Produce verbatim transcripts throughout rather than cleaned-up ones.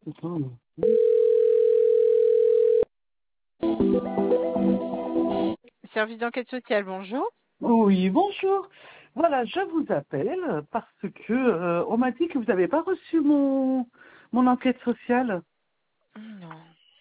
Attends. Service d'enquête sociale, bonjour. Oui, bonjour. Voilà, je vous appelle parce que euh, on m'a dit que vous n'avez pas reçu mon mon enquête sociale, Non.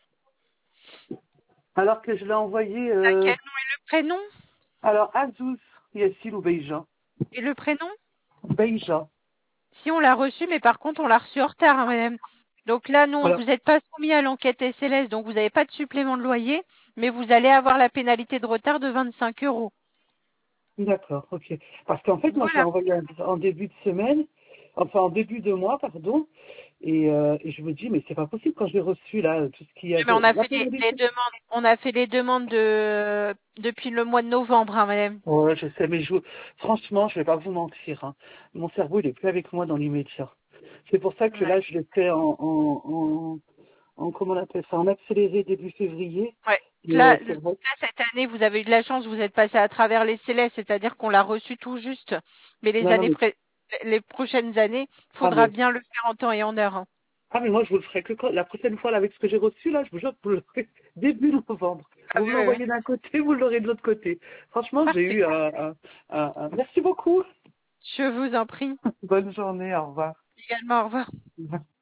alors que je l'ai envoyée. Euh, Quel nom et le prénom alors Azouz, Yassil ou Beija. Et le prénom Beija. Si, on l'a reçu, mais par contre, on l'a reçu en retard, hein, madame. Donc là, non, Alors, vous n'êtes pas soumis à l'enquête S L S, donc vous n'avez pas de supplément de loyer, mais vous allez avoir la pénalité de retard de vingt-cinq euros. d'accord, ok. Parce qu'en fait, moi, je l'ai Voilà. envoyé en, en début de semaine, enfin en début de mois, pardon. Et, euh, et je me dis, mais c'est pas possible quand j'ai reçu là tout ce qu'il y Oui, mais on avait. a La fait les, les pénalité. demandes, on a fait les demandes de depuis le mois de novembre, hein, madame. Ouais, je sais, mais je, franchement, je vais pas vous mentir, hein. Mon cerveau, il est plus avec moi dans l'immédiat. C'est pour ça que Ouais. là, je l'ai fait en, en, en, en, comment on appelle ça, en accéléré début février. Ouais. Et Là, euh, là, c'est vrai. cette année, vous avez eu de la chance, vous êtes passé à travers les S L S, c'est-à-dire qu'on l'a reçu tout juste. Mais les Non, non, années mais, pré- les prochaines années, ah, faudra mais, bien le faire en temps et en heure, hein. ah, mais moi, je vous le ferai que quand, la prochaine fois, là, avec ce que j'ai reçu, là, je vous jure que vous le ferez début novembre. Ah Vous oui, me oui, oui. l'envoyez d'un côté, vous l'aurez de l'autre côté. Franchement, j'ai Parfait. eu un, un, un, un- merci beaucoup. Je vous en prie. Bonne journée, au revoir. Également, au revoir.